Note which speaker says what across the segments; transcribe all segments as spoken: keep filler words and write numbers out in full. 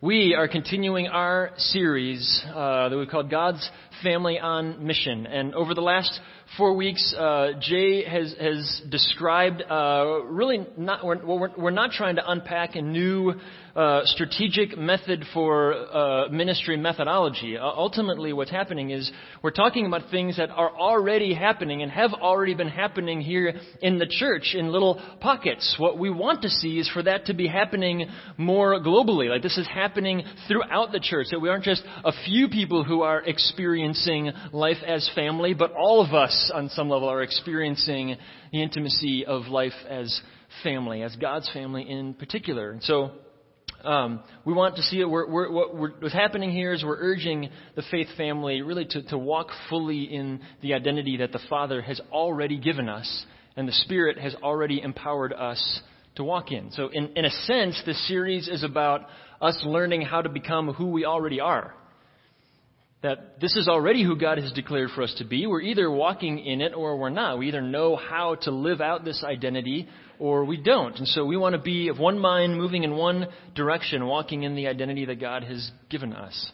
Speaker 1: We are continuing our series uh, that we've called God's Family on Mission. And over the last four weeks, uh, Jay has, has described uh, really not, we're, we're, we're not trying to unpack a new uh, strategic method for uh, ministry methodology. Uh, ultimately, what's happening is we're talking about things that are already happening and have already been happening here in the church in little pockets. What we want to see is for that to be happening more globally. Like this is happening throughout the church, that we aren't just a few people who are experiencing life as family, but all of us on some level are experiencing the intimacy of life as family, as God's family in particular. And so um, we want to see it. We're, we're, what we're, what's happening here is we're urging the faith family really to, to walk fully in the identity that the Father has already given us and the Spirit has already empowered us to walk in. So in, in a sense, this series is about us learning how to become who we already are. That this is already who God has declared for us to be. We're either walking in it or we're not. We either know how to live out this identity or we don't. And so we want to be of one mind, moving in one direction, walking in the identity that God has given us.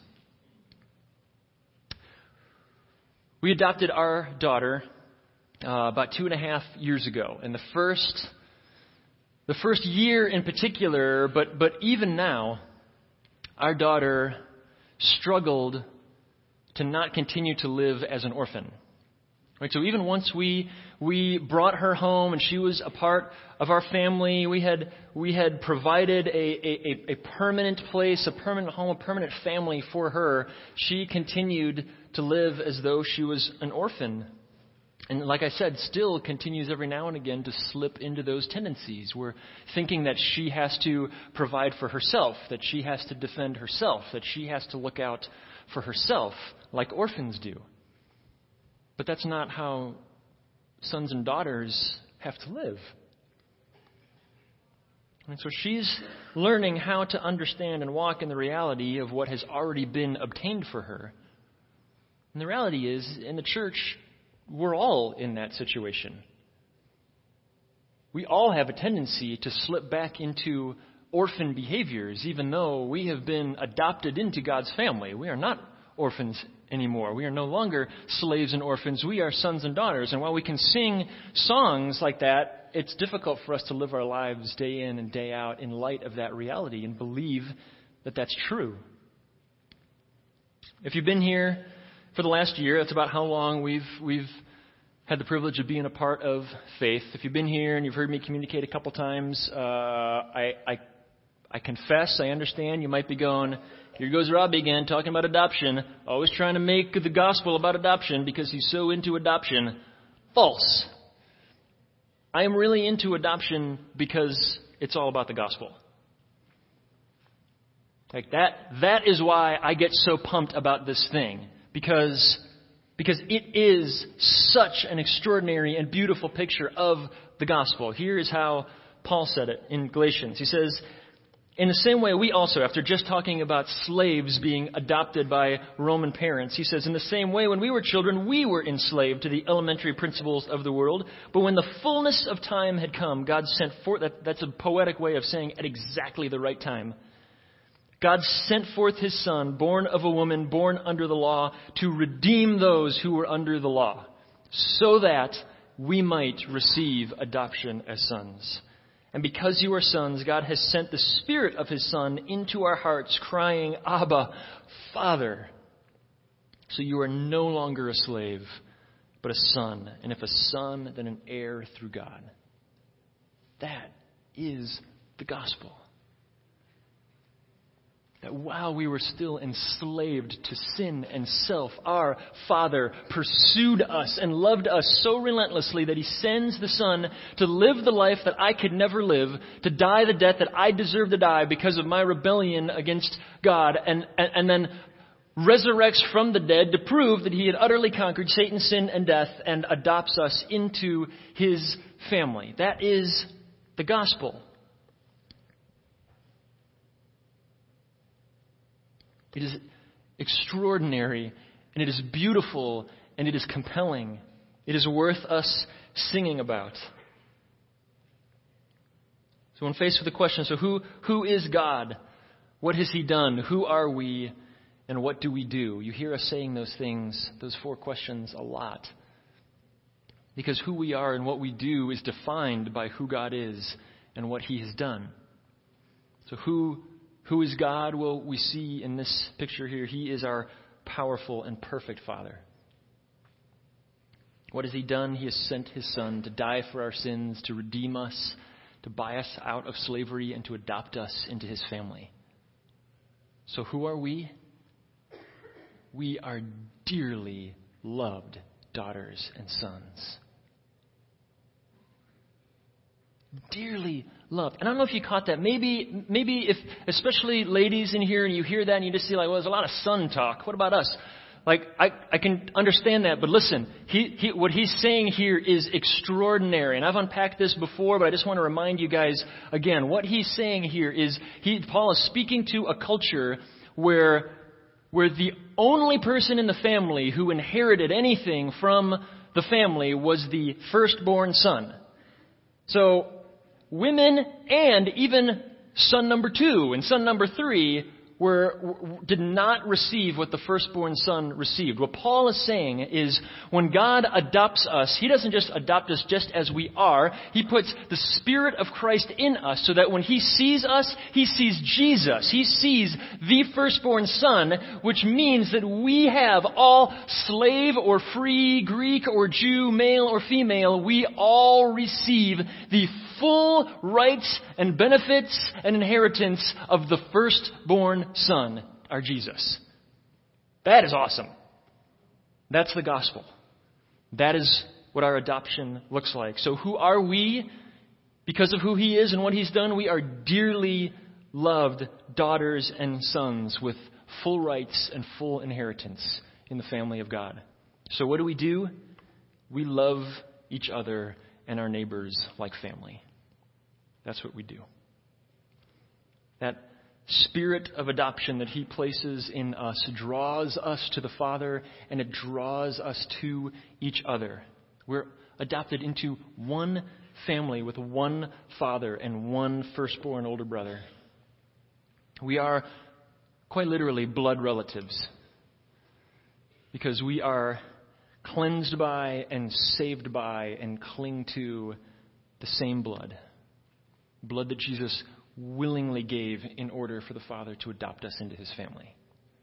Speaker 1: We adopted our daughter uh, about two and a half years ago. And the first, the first year in particular, but but even now, our daughter struggled to not continue to live as an orphan. Right? So even once we we brought her home and she was a part of our family, we had we had provided a, a, a permanent place, a permanent home, a permanent family for her, she continued to live as though she was an orphan. And like I said, still continues every now and again to slip into those tendencies. We're thinking that she has to provide for herself, that she has to defend herself, that she has to look out for herself like orphans do. But that's not how sons and daughters have to live. And so she's learning how to understand and walk in the reality of what has already been obtained for her. And the reality is, in the church, we're all in that situation. We all have a tendency to slip back into orphan behaviors, even though we have been adopted into God's family. We are not orphans anymore. We are no longer slaves and orphans. We are sons and daughters. And while we can sing songs like that, it's difficult for us to live our lives day in and day out in light of that reality and believe that that's true. If you've been here for the last year, that's about how long we've we've had the privilege of being a part of Faith. If you've been here and you've heard me communicate a couple times, uh, I, I I confess, I understand. You might be going, here goes Robbie again, talking about adoption, always trying to make the gospel about adoption because he's so into adoption. False. I am really into adoption because it's all about the gospel. Like that, that is why I get so pumped about this thing. Because, because it is such an extraordinary and beautiful picture of the gospel. Here is how Paul said it in Galatians. He says, in the same way, we also, after just talking about slaves being adopted by Roman parents, he says, in the same way, when we were children, we were enslaved to the elementary principles of the world. But when the fullness of time had come, God sent forth, that, that's a poetic way of saying at exactly the right time. God sent forth his Son, born of a woman, born under the law, to redeem those who were under the law, so that we might receive adoption as sons. And because you are sons, God has sent the Spirit of his Son into our hearts, crying, Abba, Father. So you are no longer a slave, but a son. And if a son, then an heir through God. That is the gospel. That while we were still enslaved to sin and self, our Father pursued us and loved us so relentlessly that he sends the Son to live the life that I could never live, to die the death that I deserve to die because of my rebellion against God, and, and, and then resurrects from the dead to prove that he had utterly conquered Satan, sin, and death, and adopts us into his family. That is the gospel. It is extraordinary, and it is beautiful, and it is compelling. It is worth us singing about. So when faced with the question, so who who is God? What has he done? Who are we? And what do we do? You hear us saying those things, those four questions a lot. Because who we are and what we do is defined by who God is and what he has done. So who who is God? Well, we see in this picture here, he is our powerful and perfect Father. What has he done? He has sent his Son to die for our sins, to redeem us, to buy us out of slavery, and to adopt us into his family. So who are we? We are dearly loved daughters and sons. Dearly loved. And I don't know if you caught that. Maybe, maybe if, especially ladies in here, and you hear that and you just see like, well, there's a lot of son talk. What about us? Like, I, I can understand that, but listen, he, he, what he's saying here is extraordinary. And I've unpacked this before, but I just want to remind you guys again, what he's saying here is, he, Paul is speaking to a culture where, where the only person in the family who inherited anything from the family was the firstborn son. So, women and even son number two and son number three were, did not receive what the firstborn son received. What Paul is saying is when God adopts us, he doesn't just adopt us just as we are. He puts the Spirit of Christ in us so that when he sees us, he sees Jesus. He sees the firstborn son, which means that we have all slave or free, Greek or Jew, male or female, we all receive the full rights and benefits and inheritance of the firstborn Son, our Jesus. That is awesome. That's the gospel. That is what our adoption looks like. So who are we? Because of who he is and what he's done, we are dearly loved daughters and sons with full rights and full inheritance in the family of God. So what do we do? We love each other and our neighbors like family. That's what we do. That spirit of adoption that he places in us draws us to the Father, and it draws us to each other. We're adopted into one family with one father and one firstborn older brother. We are quite literally blood relatives because we are cleansed by and saved by and cling to the same blood. Blood that Jesus willingly gave in order for the Father to adopt us into his family.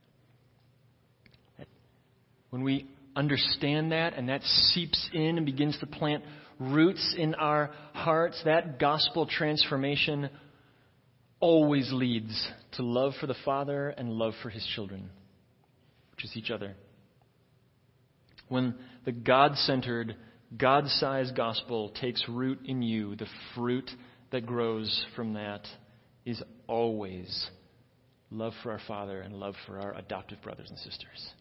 Speaker 1: When we understand that and that seeps in and begins to plant roots in our hearts, that gospel transformation always leads to love for the Father and love for his children, which is each other. When the God-centered, God-sized gospel takes root in you, the fruit that grows from that is always love for our Father and love for our adoptive brothers and sisters.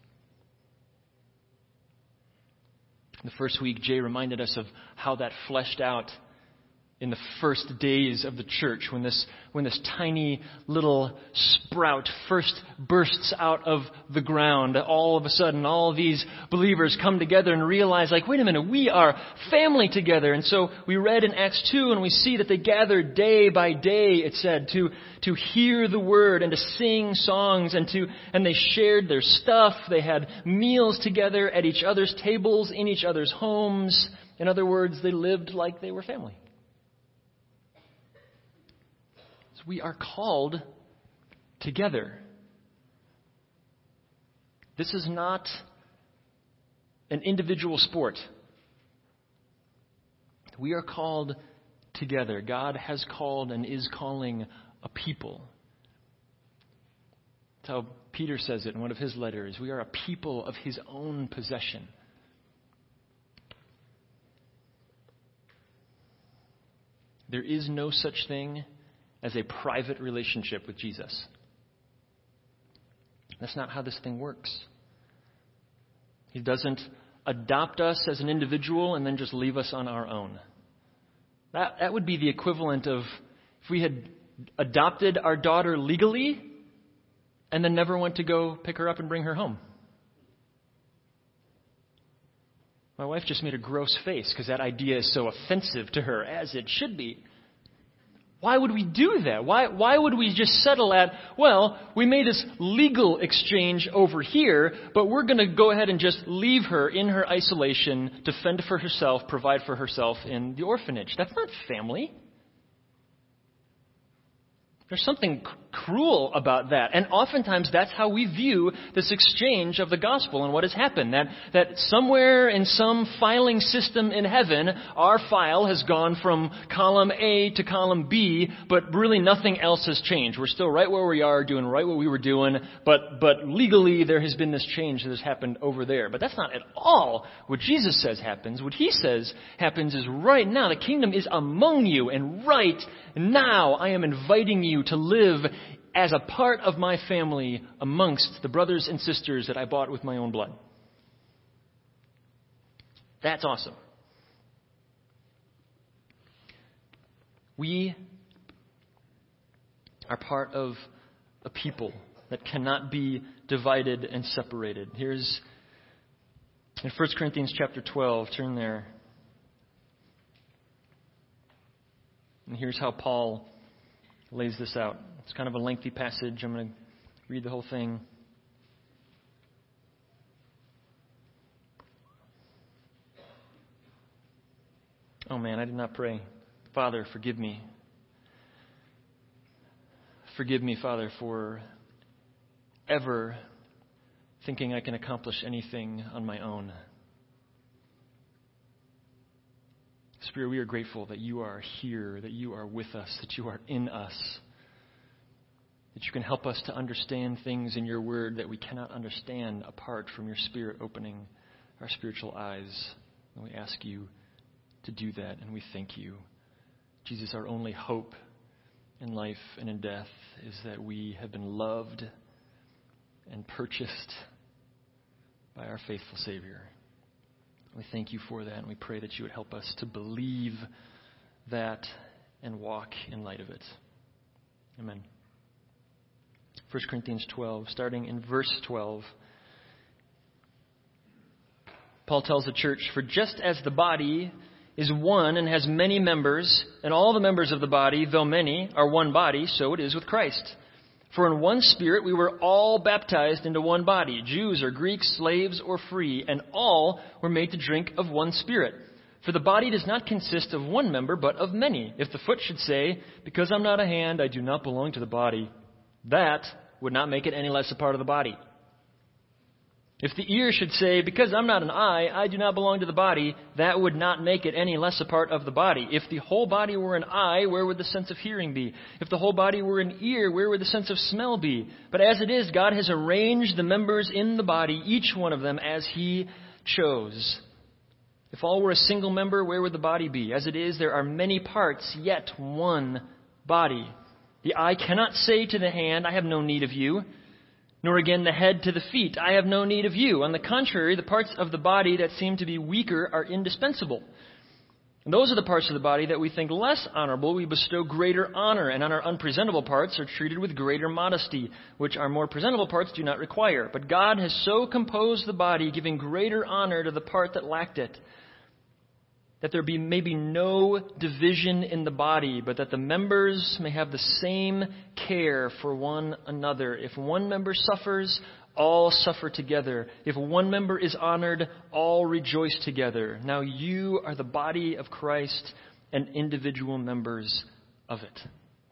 Speaker 1: The first week, Jay reminded us of how that fleshed out in the first days of the church, when this when this tiny little sprout first bursts out of the ground. All of a sudden, all these believers come together and realize, like, wait a minute, we are family together. And so we read in Acts two, and we see that they gathered day by day, it said, to to hear the word and to sing songs, and to and they shared their stuff. They had meals together at each other's tables, in each other's homes. In other words, they lived like they were family. We are called together. This is not an individual sport. We are called together. God has called and is calling a people. That's how Peter says it in one of his letters. We are a people of his own possession. There is no such thing as a private relationship with Jesus. That's not how this thing works. He doesn't adopt us as an individual and then just leave us on our own. That, that would be the equivalent of if we had adopted our daughter legally and then never went to go pick her up and bring her home. My wife just made a gross face because that idea is so offensive to her, as it should be. Why would we do that? Why, why would we just settle at, well, we made this legal exchange over here, but we're going to go ahead and just leave her in her isolation to fend for herself, provide for herself in the orphanage? That's not family. There's something c- cruel about that. And oftentimes that's how we view this exchange of the gospel and what has happened. That, that somewhere in some filing system in heaven, our file has gone from column A to column B, but really nothing else has changed. We're still right where we are, doing right what we were doing, but, but legally there has been this change that has happened over there. But that's not at all what Jesus says happens. What he says happens is right now. The kingdom is among you, and right now I am inviting you to live as a part of my family amongst the brothers and sisters that I bought with my own blood. That's awesome. We are part of a people that cannot be divided and separated. Here's in First Corinthians chapter twelve, turn there. And here's how Paul lays this out. It's kind of a lengthy passage. I'm going to read the whole thing. Oh man, I did not pray. Father, forgive me. Forgive me, Father, for ever thinking I can accomplish anything on my own. Spirit, we are grateful that you are here, that you are with us, that you are in us, that you can help us to understand things in your word that we cannot understand apart from your Spirit opening our spiritual eyes. And we ask you to do that, and we thank you. Jesus, our only hope in life and in death is that we have been loved and purchased by our faithful Savior. We thank you for that, and we pray that you would help us to believe that and walk in light of it. Amen. First Corinthians twelve, starting in verse twelve. Paul tells the church, "For just as the body is one and has many members, and all the members of the body, though many, are one body, so it is with Christ. For in one Spirit we were all baptized into one body, Jews or Greeks, slaves or free, and all were made to drink of one Spirit. For the body does not consist of one member, but of many. If the foot should say, 'Because I'm not a hand, I do not belong to the body,' that would not make it any less a part of the body. If the ear should say, 'Because I'm not an eye, I do not belong to the body,' that would not make it any less a part of the body. If the whole body were an eye, where would the sense of hearing be? If the whole body were an ear, where would the sense of smell be? But as it is, God has arranged the members in the body, each one of them as he chose. If all were a single member, where would the body be? As it is, there are many parts, yet one body. The eye cannot say to the hand, 'I have no need of you,' nor again the head to the feet, 'I have no need of you.' On the contrary, the parts of the body that seem to be weaker are indispensable. And those are the parts of the body that we think less honorable, we bestow greater honor, and on our unpresentable parts are treated with greater modesty, which our more presentable parts do not require. But God has so composed the body, giving greater honor to the part that lacked it, that there be maybe no division in the body, but that the members may have the same care for one another. If one member suffers, all suffer together. If one member is honored, all rejoice together. Now you are the body of Christ and individual members of it."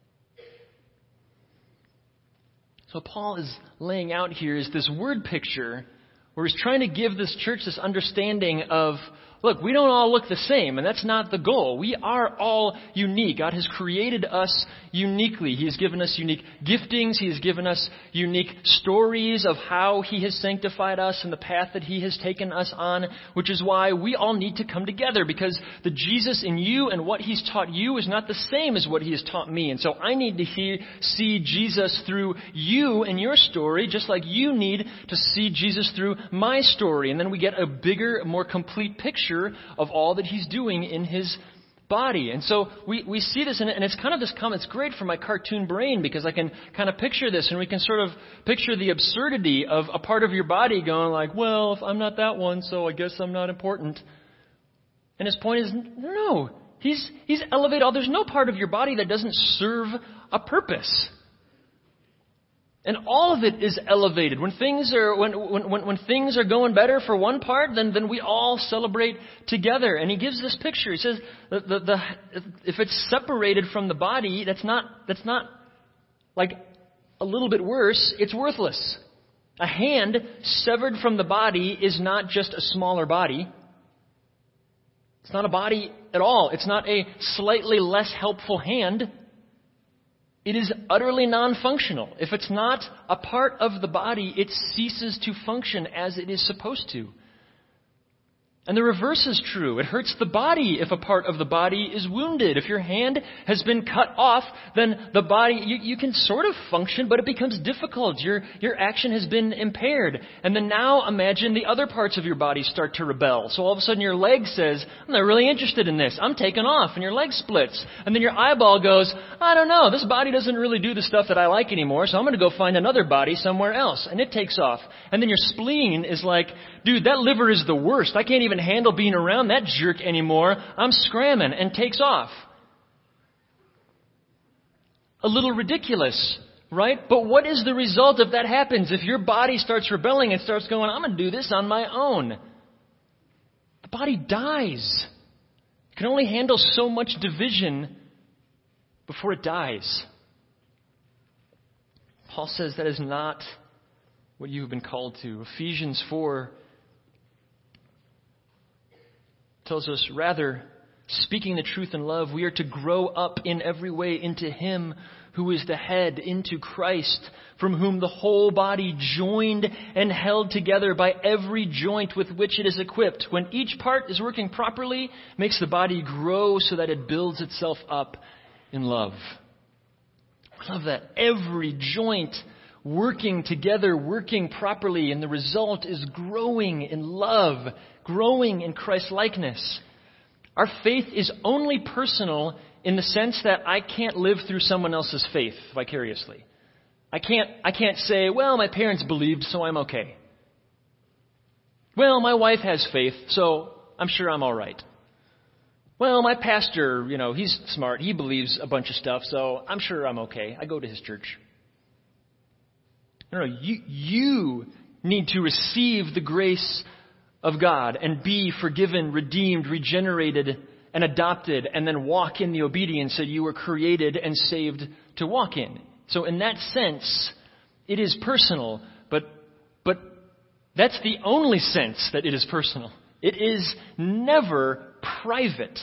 Speaker 1: So Paul is laying out here is this word picture where he's trying to give this church this understanding of, look, we don't all look the same, and that's not the goal. We are all unique. God has created us uniquely. He has given us unique giftings. He has given us unique stories of how He has sanctified us and the path that He has taken us on, which is why we all need to come together, because the Jesus in you and what He's taught you is not the same as what He has taught me. And so I need to hear, see Jesus through you and your story, just like you need to see Jesus through my story. And then we get a bigger, more complete picture of all that He's doing in His body. And so we, we see this, and it's kind of this comment. It's great for my cartoon brain because I can kind of picture this, and we can sort of picture the absurdity of a part of your body going like, well, if I'm not that one, so I guess I'm not important. And his point is, no, He's, he's elevated all. There's no part of your body that doesn't serve a purpose. And all of it is elevated. When things are when when when, when things are going better for one part, then, then we all celebrate together. And he gives this picture. He says the, the, the if it's separated from the body, that's not that's not like a little bit worse. It's worthless. A hand severed from the body is not just a smaller body. It's not a body at all. It's not a slightly less helpful hand. It is utterly non-functional. If it's not a part of the body, it ceases to function as it is supposed to. And the reverse is true. It hurts the body if a part of the body is wounded. If your hand has been cut off, then the body, you, you can sort of function, but it becomes difficult. Your, your action has been impaired. And then now imagine the other parts of your body start to rebel. So all of a sudden your leg says, I'm not really interested in this. I'm taking off. And your leg splits. And then your eyeball goes, I don't know. This body doesn't really do the stuff that I like anymore, so I'm going to go find another body somewhere else. And it takes off. And then your spleen is like, dude, that liver is the worst. I can't even handle being around that jerk anymore. I'm scramming, and takes off. A little ridiculous, right? But what is the result if that happens? If your body starts rebelling and starts going, I'm going to do this on my own. The body dies. It can only handle so much division before it dies. Paul says that is not what you have been called to. Ephesians four tells us, rather, speaking the truth in love, we are to grow up in every way into Him who is the head, into Christ, from whom the whole body, joined and held together by every joint with which it is equipped, when each part is working properly, makes the body grow so that it builds itself up in love. I love that. Every joint working together, working properly, and the result is growing in love, growing in Christ-likeness. Our faith is only personal in the sense that I can't live through someone else's faith vicariously. I can't, I can't say, well, my parents believed, so I'm okay. Well, my wife has faith, so I'm sure I'm all right. Well, my pastor, you know, he's smart. He believes a bunch of stuff, so I'm sure I'm okay. I go to his church. No, no, you, you need to receive the grace of God and be forgiven, redeemed, regenerated, and adopted, and then walk in the obedience that you were created and saved to walk in. So in that sense, it is personal, but, but that's the only sense that it is personal. It is never private.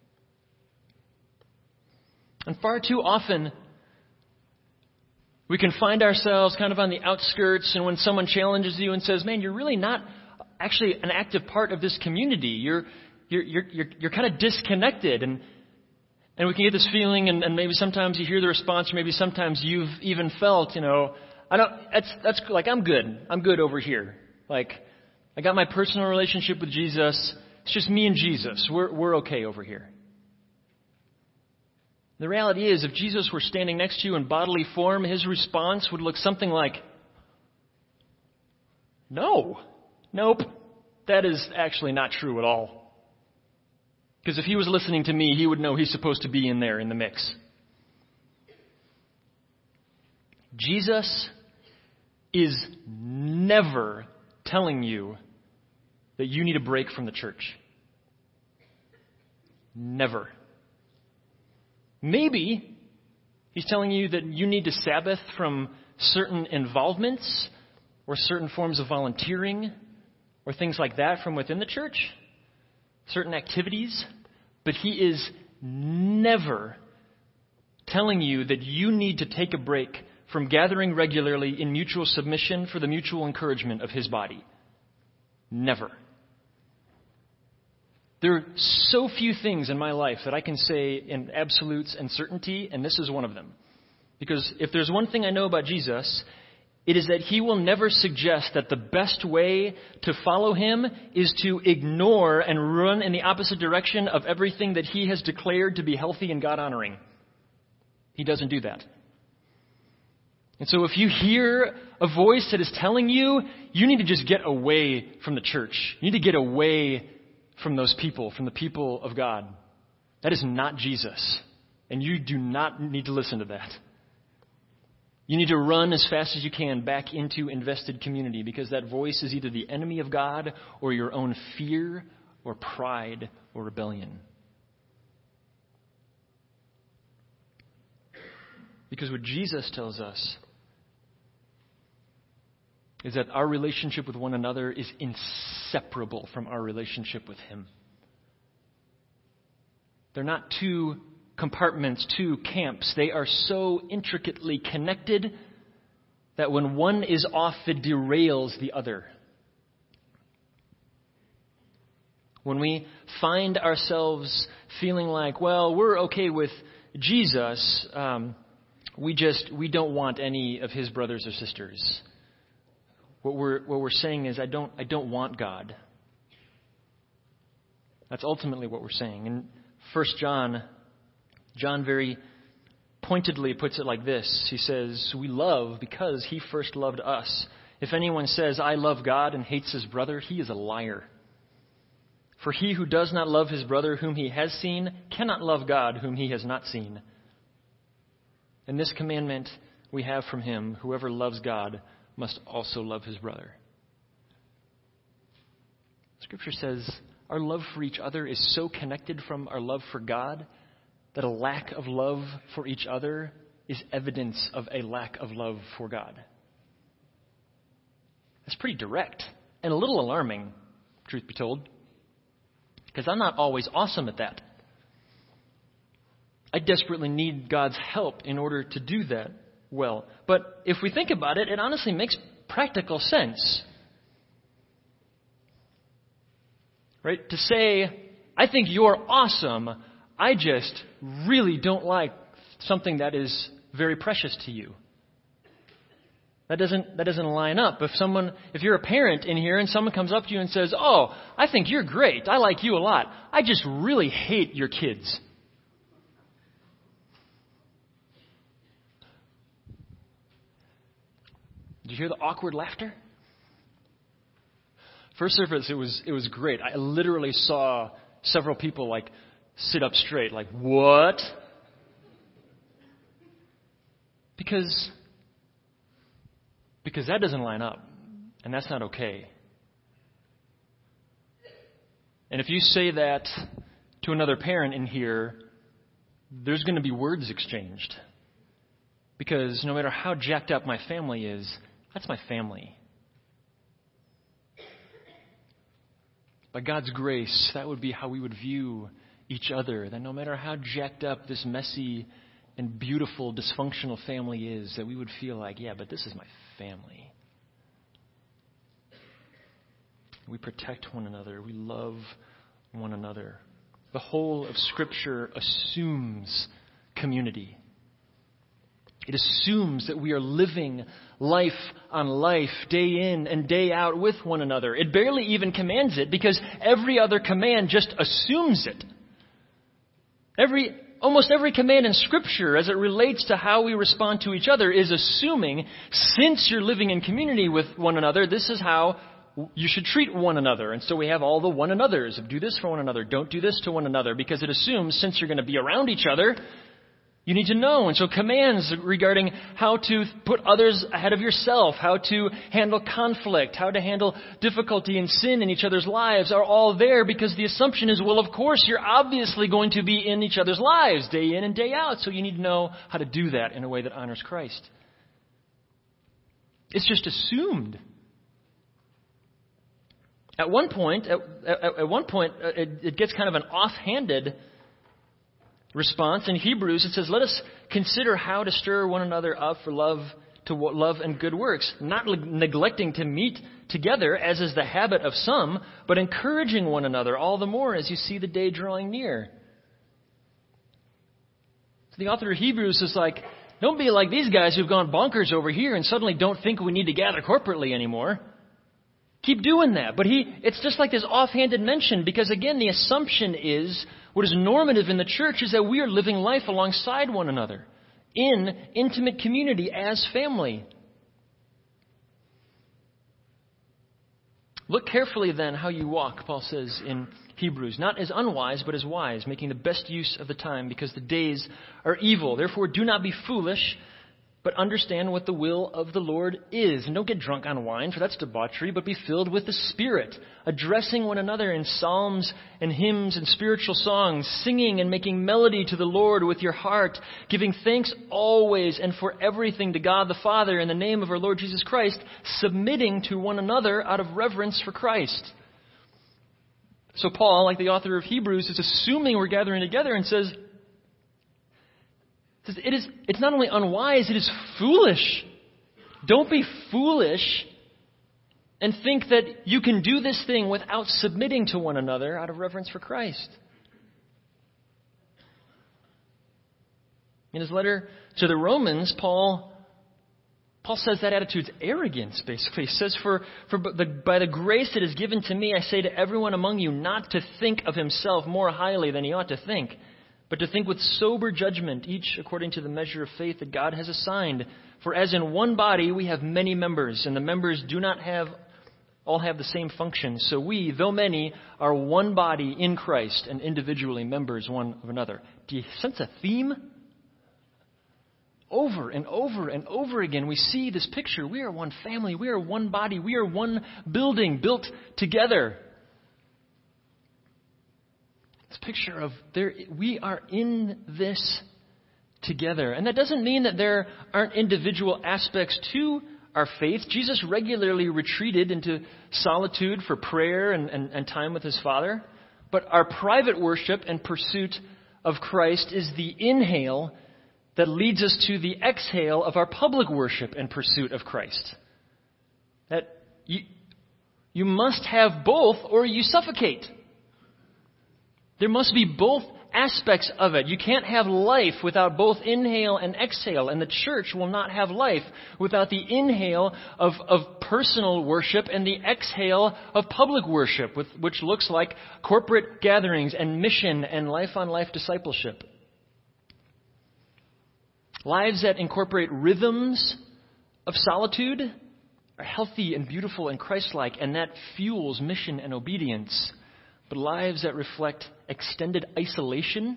Speaker 1: And far too often, we can find ourselves kind of on the outskirts, and when someone challenges you and says, man, you're really not actually an active part of this community. You're you're you're you're, you're kind of disconnected, and and we can get this feeling, and, and maybe sometimes you hear the response, or maybe sometimes you've even felt, you know, I don't that's that's like I'm good. I'm good over here. Like I got my personal relationship with Jesus. It's just me and Jesus. We're we're okay over here. The reality is, if Jesus were standing next to you in bodily form, his response would look something like, no, nope, that is actually not true at all. Because if he was listening to me, he would know he's supposed to be in there in the mix. Jesus is never telling you that you need a break from the church. Never. Maybe he's telling you that you need to Sabbath from certain involvements or certain forms of volunteering or things like that from within the church, certain activities. But he is never telling you that you need to take a break from gathering regularly in mutual submission for the mutual encouragement of his body. Never. There are so few things in my life that I can say in absolutes and certainty, and this is one of them. Because if there's one thing I know about Jesus, it is that he will never suggest that the best way to follow him is to ignore and run in the opposite direction of everything that he has declared to be healthy and God-honoring. He doesn't do that. And so if you hear a voice that is telling you, you need to just get away from the church. You need to get away from those people, from the people of God. That is not Jesus. And you do not need to listen to that. You need to run as fast as you can back into invested community, because that voice is either the enemy of God or your own fear or pride or rebellion. Because what Jesus tells us is that our relationship with one another is inseparable from our relationship with Him. They're not two compartments, two camps. They are so intricately connected that when one is off, it derails the other. When we find ourselves feeling like, well, we're okay with Jesus, um, we just we don't want any of His brothers or sisters. What we're what we're saying is, I don't I don't want God. That's ultimately what we're saying. In First John, John very pointedly puts it like this. He says, we love because He first loved us. If anyone says, I love God, and hates his brother, he is a liar. For he who does not love his brother whom he has seen cannot love God whom he has not seen. And this commandment we have from Him, whoever loves God must also love his brother. Scripture says our love for each other is so connected from our love for God that a lack of love for each other is evidence of a lack of love for God. That's pretty direct and a little alarming, truth be told, because I'm not always awesome at that. I desperately need God's help in order to do that well. But if we think about it, it honestly makes practical sense. Right? To say, I think you're awesome, I just really don't like something that is very precious to you. That doesn't that doesn't line up. If someone, if you're a parent in here and someone comes up to you and says, "Oh, I think you're great. I like you a lot. I just really hate your kids." Did you hear the awkward laughter? First service, it was it was great. I literally saw several people like sit up straight, like, what? Because, because that doesn't line up, and that's not okay. And if you say that to another parent in here, there's going to be words exchanged. Because no matter how jacked up my family is, that's my family. By God's grace, that would be how we would view each other. That no matter how jacked up this messy and beautiful dysfunctional family is, that we would feel like, yeah, but this is my family. We protect one another. We love one another. The whole of Scripture assumes community. It assumes that we are living life on life, day in and day out with one another. It barely even commands it, because every other command just assumes it. Every, almost every command in Scripture, as it relates to how we respond to each other, is assuming, since you're living in community with one another, this is how you should treat one another. And so we have all the one another's of do this for one another, don't do this to one another, because it assumes since you're going to be around each other, you need to know. And so commands regarding how to put others ahead of yourself, how to handle conflict, how to handle difficulty and sin in each other's lives are all there, because the assumption is, well, of course, you're obviously going to be in each other's lives day in and day out. So you need to know how to do that in a way that honors Christ. It's just assumed. At one point, at, at, at one point, it, it gets kind of an offhanded response. In Hebrews, it says, let us consider how to stir one another up for love to love and good works, not neglecting to meet together, as is the habit of some, but encouraging one another all the more as you see the day drawing near. So the author of Hebrews is like, don't be like these guys who've gone bonkers over here and suddenly don't think we need to gather corporately anymore. Keep doing that. But he, it's just like this offhanded mention, because again, the assumption is, what is normative in the church is that we are living life alongside one another in intimate community as family. Look carefully then how you walk, Paul says in Hebrews, not as unwise, but as wise, making the best use of the time, because the days are evil. Therefore, do not be foolish, but understand what the will of the Lord is. And don't get drunk on wine, for that's debauchery, but be filled with the Spirit, addressing one another in psalms and hymns and spiritual songs, singing and making melody to the Lord with your heart, giving thanks always and for everything to God the Father in the name of our Lord Jesus Christ, submitting to one another out of reverence for Christ. So Paul, like the author of Hebrews, is assuming we're gathering together and says, says it is, it's not only unwise, it is foolish. Don't be foolish and think that you can do this thing without submitting to one another out of reverence for Christ. In his letter to the Romans, Paul Paul says that attitude's arrogance, basically. He says, for, for the, by the grace that is given to me, I say to everyone among you not to think of himself more highly than he ought to think, but to think with sober judgment, each according to the measure of faith that God has assigned. For as in one body we have many members, and the members do not have all have the same function. So we, though many, are one body in Christ, and individually members one of another. Do you sense a theme? Over and over and over again, we see this picture. We are one family. We are one body. We are one building built together. This picture of there, we are in this together. And that doesn't mean that there aren't individual aspects to our faith. Jesus regularly retreated into solitude for prayer and, and, and time with his Father. But our private worship and pursuit of Christ is the inhale that leads us to the exhale of our public worship and pursuit of Christ. That you, you must have both or you suffocate. There must be both aspects of it. You can't have life without both inhale and exhale, and the church will not have life without the inhale of, of personal worship and the exhale of public worship, with, which looks like corporate gatherings and mission and life-on-life discipleship. Lives that incorporate rhythms of solitude are healthy and beautiful and Christ-like, and that fuels mission and obedience. But lives that reflect extended isolation,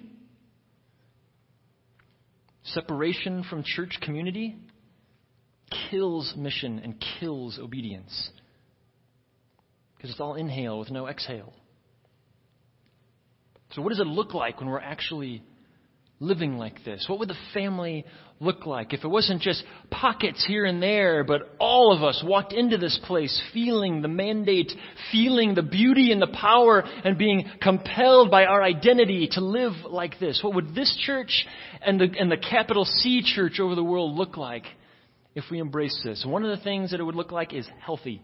Speaker 1: separation from church community, kills mission and kills obedience. Because it's all inhale with no exhale. So what does it look like when we're actually living like this? What would the family look like if it wasn't just pockets here and there, but all of us walked into this place feeling the mandate, feeling the beauty and the power, and being compelled by our identity to live like this? What would this church and the, and the capital C church over the world look like if we embrace this? One of the things that it would look like is healthy.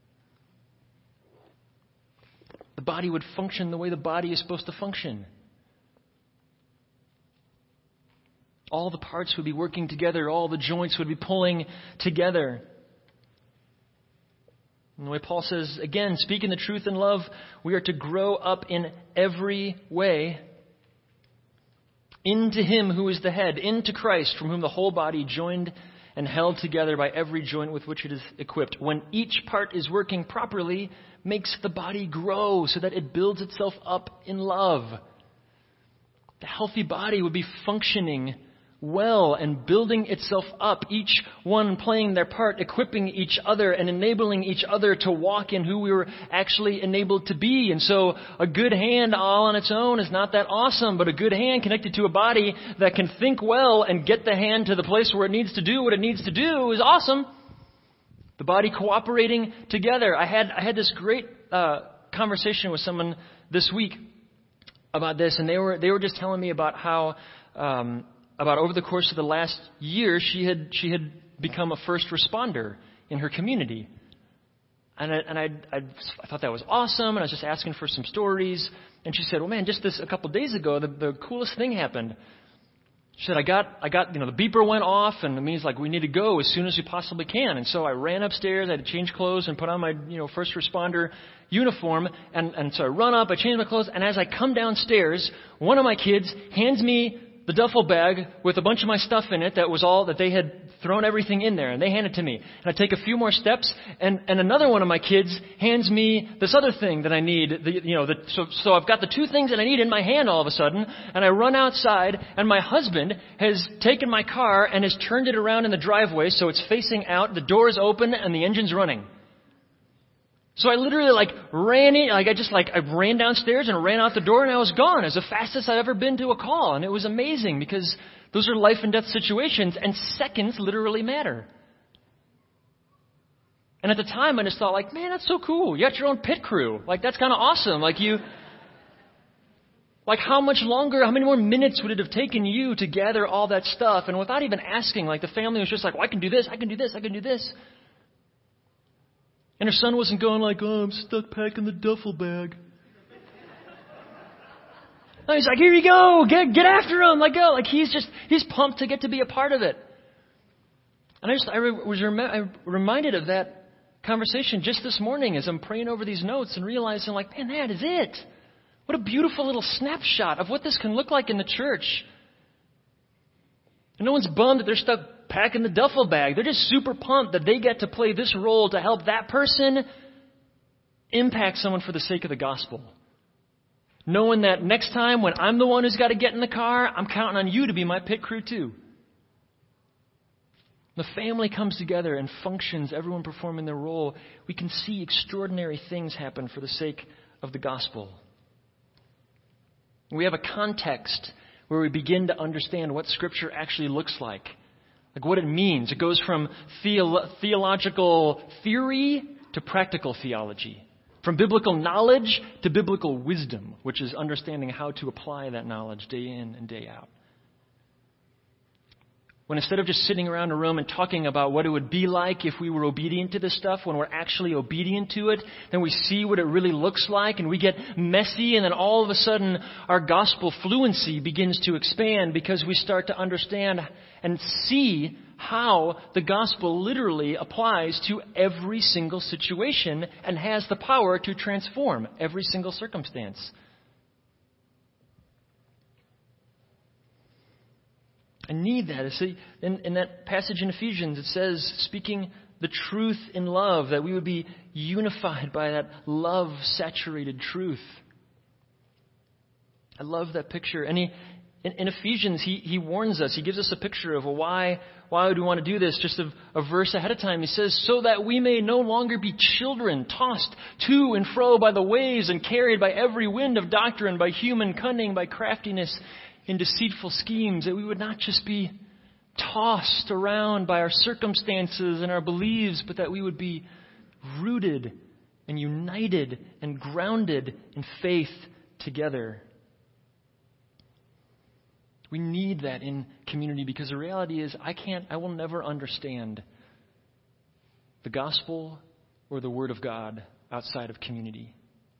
Speaker 1: The body would function the way the body is supposed to function. All the parts would be working together. All the joints would be pulling together. And the way Paul says, again, speaking the truth in love, we are to grow up in every way into him who is the head, into Christ, from whom the whole body, joined and held together by every joint with which it is equipped, when each part is working properly, makes the body grow so that it builds itself up in love. The healthy body would be functioning well and building itself up, each one playing their part, equipping each other and enabling each other to walk in who we were actually enabled to be. And so a good hand all on its own is not that awesome, but a good hand connected to a body that can think well and get the hand to the place where it needs to do what it needs to do is awesome. The body cooperating together. I had I had this great uh, conversation with someone this week about this, and they were they were just telling me about how um, about over the course of the last year, she had she had become a first responder in her community. And I, and I, I, I thought that was awesome, and I was just asking for some stories. And she said, well, man, just this a couple of days ago, the, the coolest thing happened. She said, I got, I got, you know, the beeper went off, and it means like we need to go as soon as we possibly can. And so I ran upstairs, I had to change clothes and put on my, you know, first responder uniform. And, and so I run up, I change my clothes, and as I come downstairs, one of my kids hands me the the duffel bag with a bunch of my stuff in it that was all that they had thrown everything in there, and they hand it to me. And I take a few more steps, and, and another one of my kids hands me this other thing that I need. The, you know, the, so, so I've got the two things that I need in my hand all of a sudden, and I run outside, and my husband has taken my car and has turned it around in the driveway so it's facing out, the door's open, and the engine's running. So I literally like ran in, like I just like, I ran downstairs and ran out the door and I was gone. It was the fastest I've ever been to a call. And it was amazing because those are life and death situations and seconds literally matter. And at the time I just thought like, man, that's so cool. You got your own pit crew. Like that's kind of awesome. Like you, like how much longer, how many more minutes would it have taken you to gather all that stuff? And without even asking, like the family was just like, well, I can do this, I can do this, I can do this. And her son wasn't going like, oh, I'm stuck packing the duffel bag. No, he's like, here you go, get get after him, like go. Like he's just, he's pumped to get to be a part of it. And I just, I was rem- I reminded of that conversation just this morning as I'm praying over these notes and realizing like, man, that is it. What a beautiful little snapshot of what this can look like in the church. And no one's bummed that they're stuck packing the duffel bag. They're just super pumped that they get to play this role to help that person impact someone for the sake of the gospel. Knowing that next time when I'm the one who's got to get in the car, I'm counting on you to be my pit crew too. The family comes together and functions, everyone performing their role. We can see extraordinary things happen for the sake of the gospel. We have a context where we begin to understand what Scripture actually looks like. Like what it means. It goes from theo- theological theory to practical theology. From biblical knowledge to biblical wisdom, which is understanding how to apply that knowledge day in and day out. When instead of just sitting around a room and talking about what it would be like if we were obedient to this stuff, when we're actually obedient to it, then we see what it really looks like and we get messy, and then all of a sudden our gospel fluency begins to expand because we start to understand and see how the gospel literally applies to every single situation and has the power to transform every single circumstance. I need that. See, in, in that passage in Ephesians, it says, speaking the truth in love, that we would be unified by that love-saturated truth. I love that picture. And he, in, in Ephesians, he, he warns us. He gives us a picture of well, why, why would we want to do this? Just a, a verse ahead of time. He says, so that we may no longer be children, tossed to and fro by the waves and carried by every wind of doctrine, by human cunning, by craftiness, in deceitful schemes, that we would not just be tossed around by our circumstances and our beliefs, but that we would be rooted and united and grounded in faith together. We need that in community because the reality is I can't, I will never understand the gospel or the Word of God outside of community.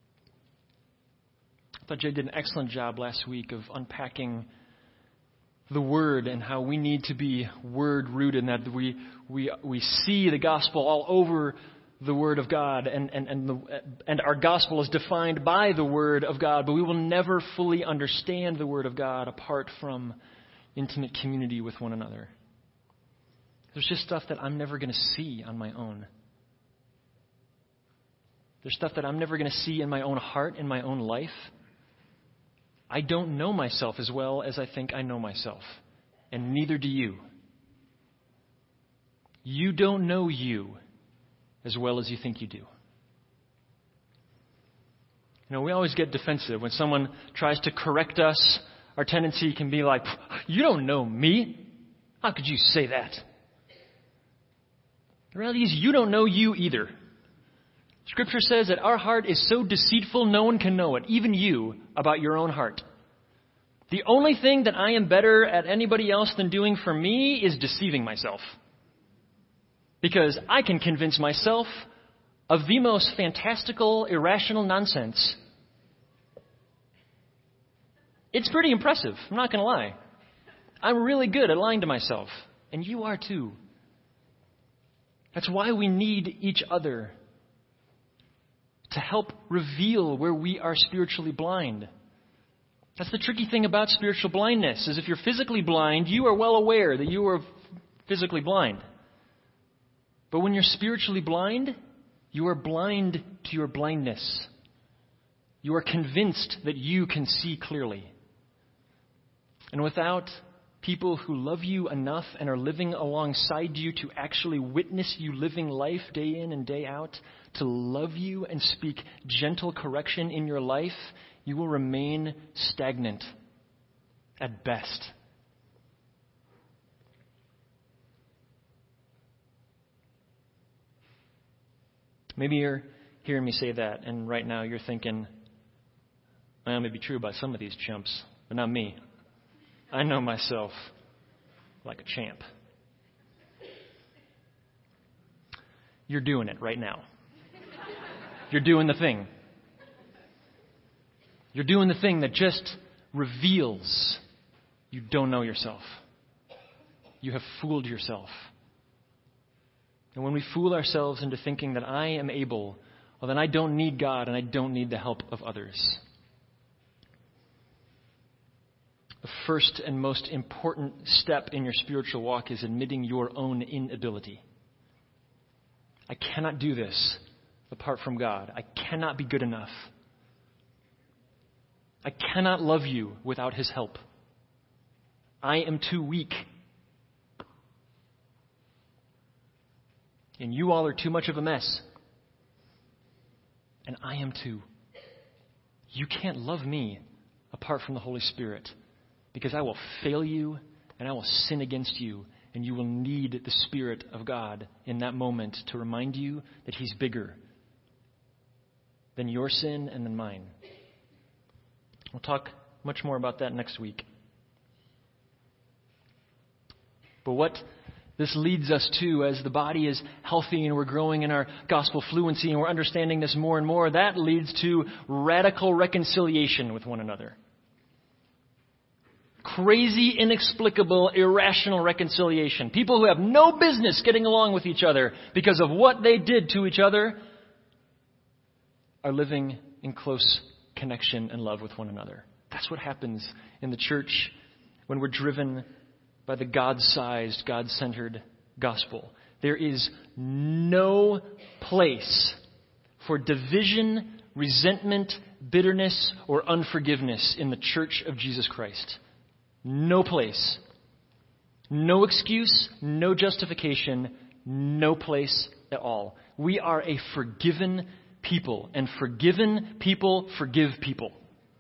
Speaker 1: I thought Jay did an excellent job last week of unpacking the Word and how we need to be Word-rooted, and that we we we see the gospel all over the Word of God, and and and, the, and our gospel is defined by the Word of God, but we will never fully understand the Word of God apart from intimate community with one another. There's just stuff that I'm never going to see on my own. There's stuff that I'm never going to see in my own heart, in my own life. I don't know myself as well as I think I know myself, and neither do you. You don't know you as well as you think you do. You know, we always get defensive when someone tries to correct us. Our tendency can be like, you don't know me. How could you say that? The reality is you don't know you either. Scripture says that our heart is so deceitful no one can know it, even you, about your own heart. The only thing that I am better at anybody else than doing for me is deceiving myself. Because I can convince myself of the most fantastical, irrational nonsense. It's pretty impressive, I'm not going to lie. I'm really good at lying to myself, and you are too. That's why we need each other to help reveal where we are spiritually blind. That's the tricky thing about spiritual blindness, is if you're physically blind, you are well aware that you are physically blind. But when you're spiritually blind, you are blind to your blindness. You are convinced that you can see clearly. And without people who love you enough and are living alongside you to actually witness you living life day in and day out, to love you and speak gentle correction in your life, you will remain stagnant at best. Maybe you're hearing me say that, and right now you're thinking, well, that may be true about some of these chumps, but not me. I know myself like a champ. You're doing it right now. You're doing the thing. You're doing the thing that just reveals you don't know yourself. You have fooled yourself. And when we fool ourselves into thinking that I am able, well, then I don't need God and I don't need the help of others. The first and most important step in your spiritual walk is admitting your own inability. I cannot do this apart from God. I cannot be good enough. I cannot love you without His help. I am too weak. And you all are too much of a mess. And I am too. You can't love me apart from the Holy Spirit, because I will fail you and I will sin against you, and you will need the Spirit of God in that moment to remind you that He's bigger than your sin and than mine. We'll talk much more about that next week. But what this leads us to, as the body is healthy and we're growing in our gospel fluency and we're understanding this more and more, that leads to radical reconciliation with one another. Crazy, inexplicable, irrational reconciliation. People who have no business getting along with each other because of what they did to each other are living in close connection and love with one another. That's what happens in the church when we're driven by the God-sized, God-centered gospel. There is no place for division, resentment, bitterness, or unforgiveness in the church of Jesus Christ. No place. No excuse, no justification, no place at all. We are a forgiven people, and forgiven people forgive people.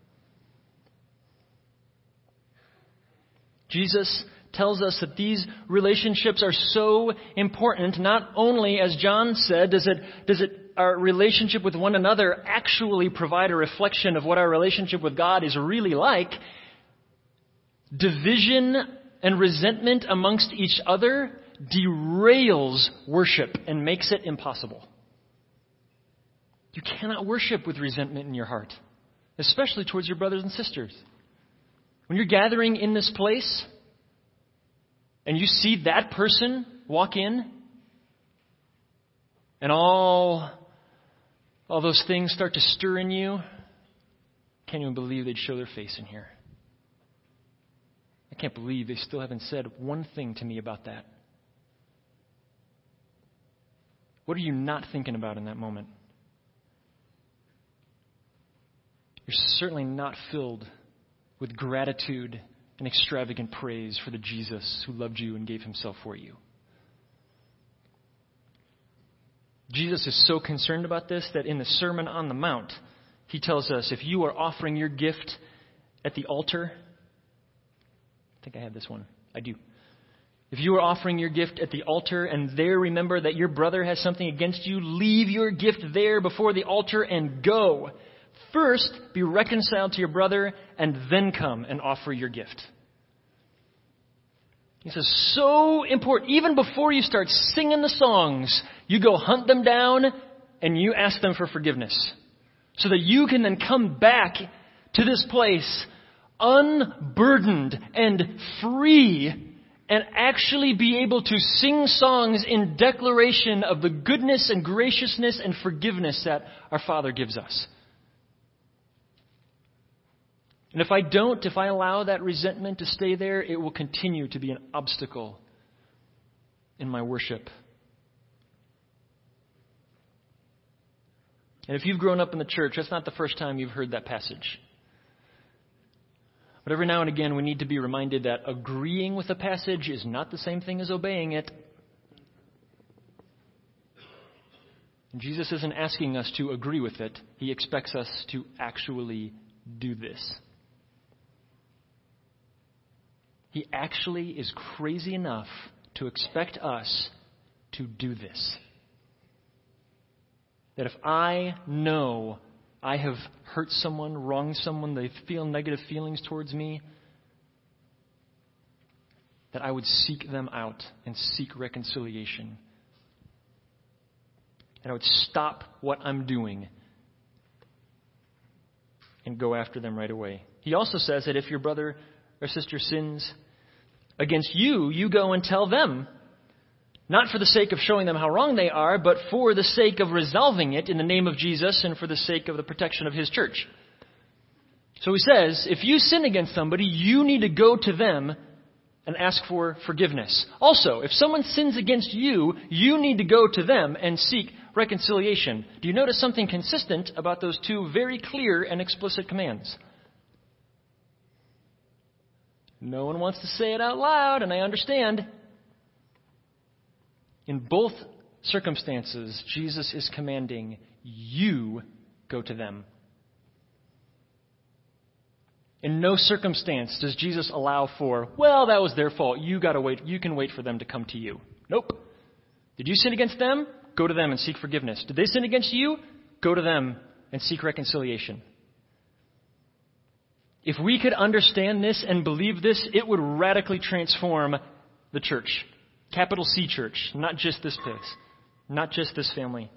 Speaker 1: Jesus tells us that these relationships are so important. Not only, as John said, does it does it our relationship with one another actually provide a reflection of what our relationship with God is really like. Division and resentment amongst each other derails worship and makes it impossible. You cannot worship with resentment in your heart, especially towards your brothers and sisters. When you're gathering in this place and you see that person walk in and all, all those things start to stir in you, I can't even believe they'd show their face in here. I can't believe they still haven't said one thing to me about that. What are you not thinking about in that moment? You're certainly not filled with gratitude and extravagant praise for the Jesus who loved you and gave Himself for you. Jesus is so concerned about this that in the Sermon on the Mount, He tells us, if you are offering your gift at the altar, I think I have this one. I do. If you are offering your gift at the altar and there remember that your brother has something against you, leave your gift there before the altar and go. First, be reconciled to your brother and then come and offer your gift. He says, so important. Even before you start singing the songs, you go hunt them down and you ask them for forgiveness so that you can then come back to this place unburdened and free and actually be able to sing songs in declaration of the goodness and graciousness and forgiveness that our Father gives us. And if I don't, if I allow that resentment to stay there, it will continue to be an obstacle in my worship. And if you've grown up in the church, that's not the first time you've heard that passage. But every now and again, we need to be reminded that agreeing with a passage is not the same thing as obeying it. And Jesus isn't asking us to agree with it. He expects us to actually do this. He actually is crazy enough to expect us to do this. That if I know I have hurt someone, wronged someone, they feel negative feelings towards me, that I would seek them out and seek reconciliation. And I would stop what I'm doing and go after them right away. He also says that if your brother or sister sins against you, you go and tell them, not for the sake of showing them how wrong they are, but for the sake of resolving it in the name of Jesus and for the sake of the protection of his church. So he says, if you sin against somebody, you need to go to them and ask for forgiveness. Also, if someone sins against you, you need to go to them and seek reconciliation. Do you notice something consistent about those two very clear and explicit commands? No one wants to say it out loud, and I understand. In both circumstances, Jesus is commanding you go to them. In no circumstance does Jesus allow for, well, that was their fault. You got to wait. You can wait for them to come to you. Nope. Did you sin against them? Go to them and seek forgiveness. Did they sin against you? Go to them and seek reconciliation. If we could understand this and believe this, it would radically transform the church. Capital C church, not just this place, not just this family.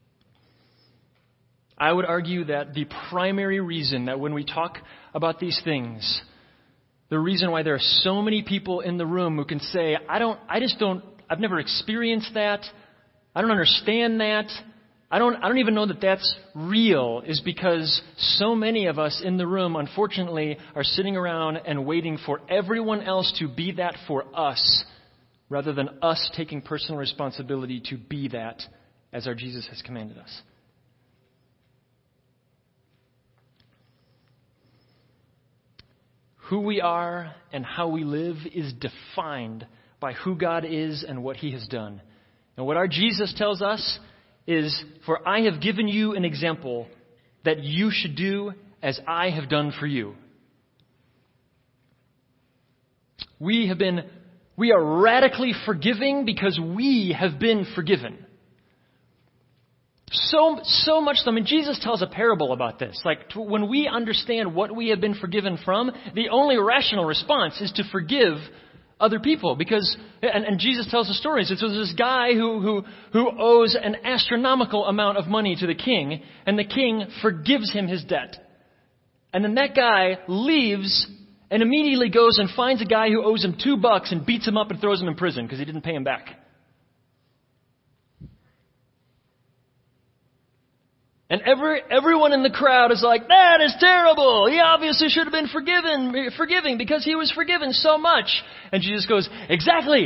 Speaker 1: I would argue that the primary reason that when we talk about these things, the reason why there are so many people in the room who can say, I don't, I just don't, I've never experienced that. I don't understand that. I don't, I don't even know that that's real, is because so many of us in the room, unfortunately, are sitting around and waiting for everyone else to be that for us, rather than us taking personal responsibility to be that as our Jesus has commanded us. Who we are and how we live is defined by who God is and what he has done. And what our Jesus tells us is, for I have given you an example that you should do as I have done for you. We have been We are radically forgiving because we have been forgiven. So, so much so. I mean, Jesus tells a parable about this. Like, to, when we understand what we have been forgiven from, the only rational response is to forgive other people. Because, and, and Jesus tells a story. So there's this guy who, who, who owes an astronomical amount of money to the king, and the king forgives him his debt. And then that guy leaves and immediately goes and finds a guy who owes him two bucks and beats him up and throws him in prison because he didn't pay him back. And every, everyone in the crowd is like, that is terrible. He obviously should have been forgiven, forgiving because he was forgiven so much. And Jesus goes, exactly.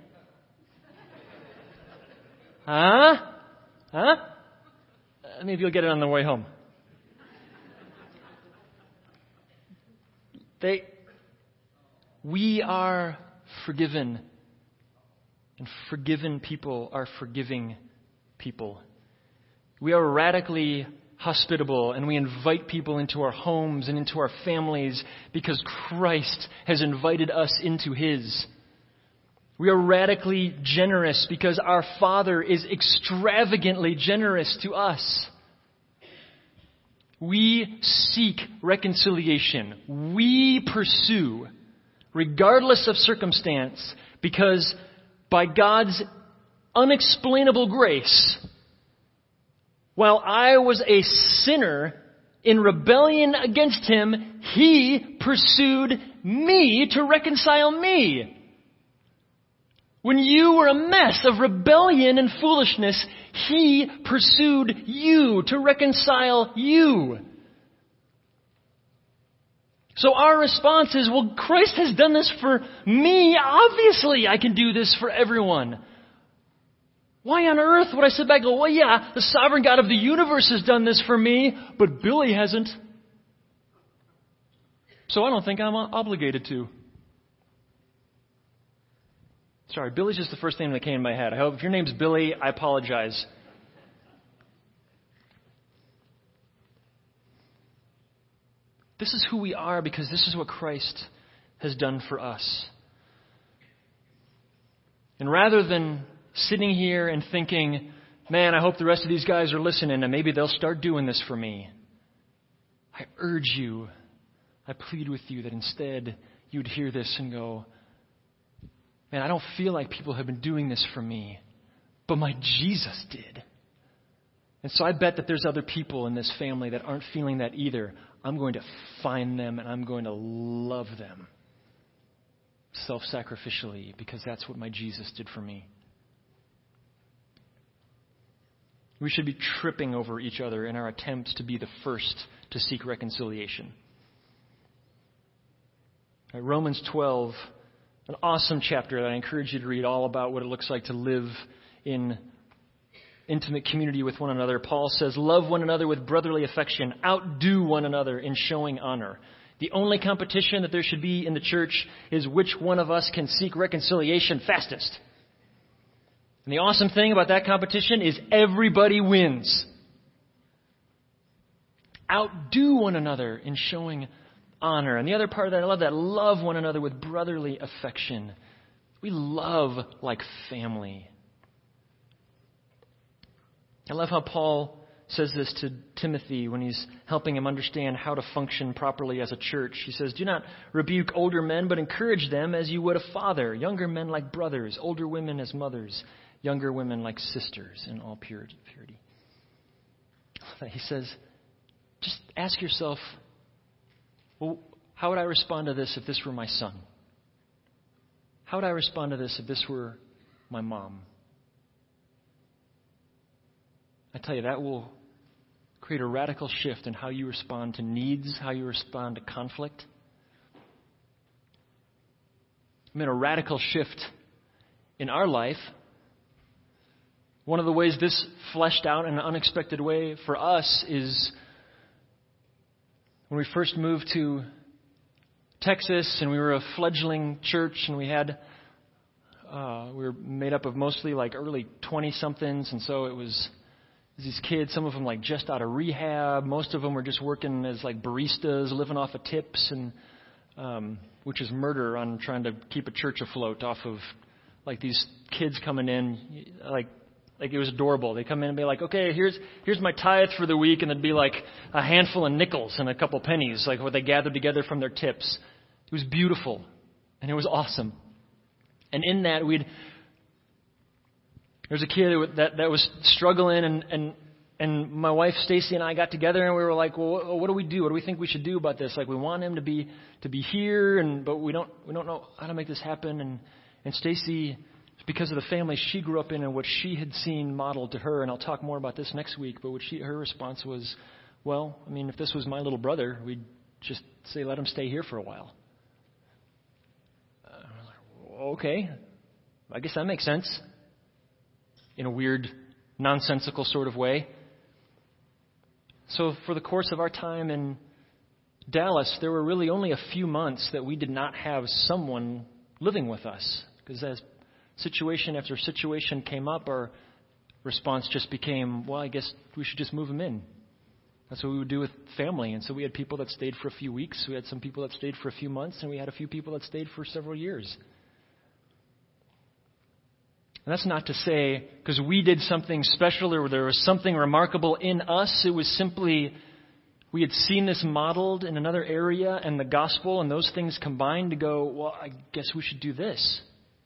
Speaker 1: Huh? Huh? Maybe you'll get it on the way home. They... We are forgiven, and forgiven people are forgiving people. We are radically hospitable, and we invite people into our homes and into our families because Christ has invited us into his. We are radically generous because our Father is extravagantly generous to us. We seek reconciliation. We pursue, regardless of circumstance, because by God's unexplainable grace, while I was a sinner in rebellion against him, he pursued me to reconcile me. When you were a mess of rebellion and foolishness, he pursued you to reconcile you. So our response is, well, Christ has done this for me. Obviously, I can do this for everyone. Why on earth would I sit back and go, well, yeah, the sovereign God of the universe has done this for me, but Billy hasn't. So I don't think I'm obligated to. Sorry, Billy's just the first name that came in my head. I hope if your name's Billy, I apologize. This is who we are because this is what Christ has done for us. And rather than sitting here and thinking, man, I hope the rest of these guys are listening and maybe they'll start doing this for me, I urge you, I plead with you that instead you'd hear this and go, man, I don't feel like people have been doing this for me, but my Jesus did. And so I bet that there's other people in this family that aren't feeling that either. I'm going to find them and I'm going to love them self-sacrificially because that's what my Jesus did for me. We should be tripping over each other in our attempts to be the first to seek reconciliation. Right, Romans twelve, an awesome chapter that I encourage you to read, all about what it looks like to live in intimate community with one another. Paul says, love one another with brotherly affection. Outdo one another in showing honor. The only competition that there should be in the church is which one of us can seek reconciliation fastest. And the awesome thing about that competition is everybody wins. Outdo one another in showing honor. And the other part of that, I love that, love one another with brotherly affection. We love like family. I love how Paul says this to Timothy when he's helping him understand how to function properly as a church. He says, do not rebuke older men, but encourage them as you would a father. Younger men like brothers, older women as mothers, younger women like sisters in all purity. He says, just ask yourself, well, how would I respond to this if this were my son? How would I respond to this if this were my mom? I tell you, that will create a radical shift in how you respond to needs, how you respond to conflict. I mean, a radical shift in our life. One of the ways this fleshed out in an unexpected way for us is when we first moved to Texas and we were a fledgling church and we had, uh, we were made up of mostly like early twenty-somethings, and so it was these kids, some of them like just out of rehab. Most of them were just working as like baristas, living off of tips, and um, which is murder on trying to keep a church afloat off of like these kids coming in. Like like it was adorable. They come in and be like, okay, here's here's my tithe for the week, and there'd be like a handful of nickels and a couple pennies, like what they gathered together from their tips. It was beautiful, and it was awesome. And in that, we'd There was a kid that, that was struggling, and, and, and my wife Stacy and I got together, and we were like, well, what, what do we do? What do we think we should do about this? Like, we want him to be to be here, and but we don't we don't know how to make this happen. And and Stacy, because of the family she grew up in and what she had seen modeled to her, and I'll talk more about this next week. But what she her response was, well, I mean, if this was my little brother, we'd just say let him stay here for a while. Uh, I was like, okay, I guess that makes sense. In a weird, nonsensical sort of way. So for the course of our time in Dallas, there were really only a few months that we did not have someone living with us. Because as situation after situation came up, our response just became, well, I guess we should just move them in. That's what we would do with family. And so we had people that stayed for a few weeks. We had some people that stayed for a few months. And we had a few people that stayed for several years. And that's not to say because we did something special or there was something remarkable in us. It was simply we had seen this modeled in another area and the gospel and those things combined to go, well, I guess we should do this.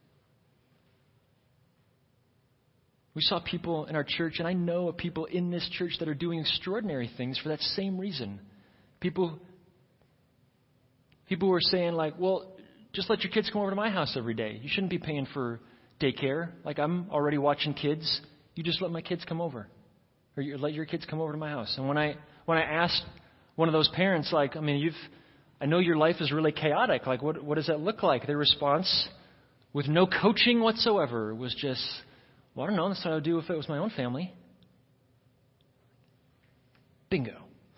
Speaker 1: We saw people in our church, and I know of people in this church that are doing extraordinary things for that same reason. People, people were saying like, well, just let your kids come over to my house every day. You shouldn't be paying for daycare. Like, I'm already watching kids. You just let my kids come over. Or you let your kids come over to my house. And when I when I asked one of those parents, like, I mean, you've I know your life is really chaotic. Like, what, what does that look like? Their response, with no coaching whatsoever, was just, well, I don't know. That's what I would do if it was my own family. Bingo.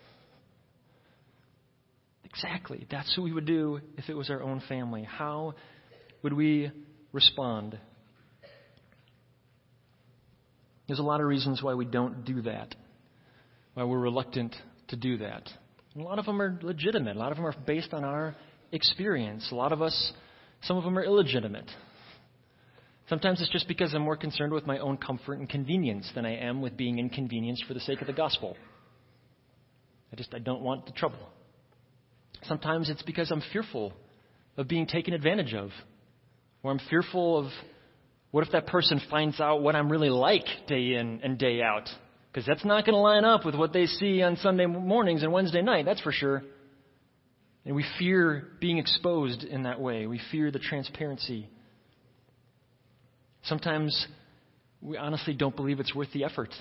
Speaker 1: Exactly. That's what we would do if it was our own family. How would we respond? There's a lot of reasons why we don't do that, why we're reluctant to do that. And a lot of them are legitimate. A lot of them are based on our experience. A lot of us, some of them are illegitimate. Sometimes it's just because I'm more concerned with my own comfort and convenience than I am with being inconvenienced for the sake of the gospel. I just, I don't want the trouble. Sometimes it's because I'm fearful of being taken advantage of, or I'm fearful of what if that person finds out what I'm really like day in and day out, because that's not going to line up with what they see on Sunday mornings and Wednesday night, that's for sure. And we fear being exposed in that way. We fear the transparency. Sometimes we honestly don't believe it's worth the effort.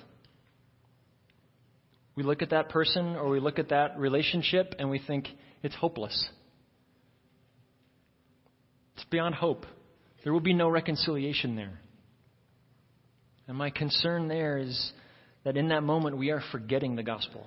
Speaker 1: We look at that person or we look at that relationship and we think it's hopeless. It's beyond hope. There will be no reconciliation there. And my concern there is that in that moment we are forgetting the gospel.